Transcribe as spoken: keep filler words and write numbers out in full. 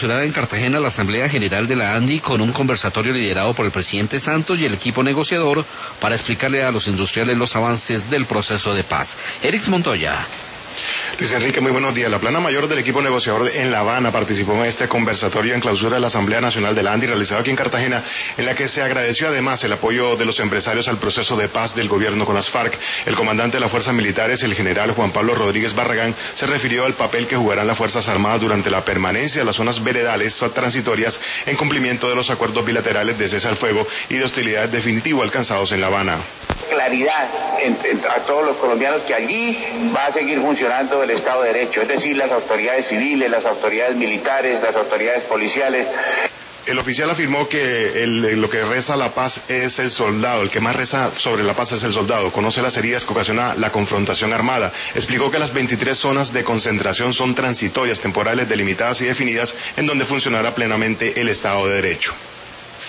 clausurada en Cartagena la Asamblea General de la ANDI con un conversatorio liderado por el presidente Santos y el equipo negociador para explicarle a los industriales los avances del proceso de paz. Erix Montoya. Luis Enrique, muy buenos días. La plana mayor del equipo negociador en La Habana participó en este conversatorio en clausura de la Asamblea Nacional de la ANDI realizado aquí en Cartagena, en la que se agradeció además el apoyo de los empresarios al proceso de paz del gobierno con las FARC. El comandante de las fuerzas militares, el general Juan Pablo Rodríguez Barragán, se refirió al papel que jugarán las Fuerzas Armadas durante la permanencia de las zonas veredales transitorias en cumplimiento de los acuerdos bilaterales de cese al fuego y de hostilidad definitivo alcanzados en La Habana. Claridad entre, a todos los colombianos que allí va a seguir funcionando el Estado de Derecho, es decir, las autoridades civiles, las autoridades militares, las autoridades policiales. El oficial afirmó que el, lo que reza la paz es el soldado, el que más reza sobre la paz es el soldado, conoce las heridas que ocasiona la confrontación armada. Explicó que las veintitrés zonas de concentración son transitorias, temporales, delimitadas y definidas, en donde funcionará plenamente el Estado de Derecho.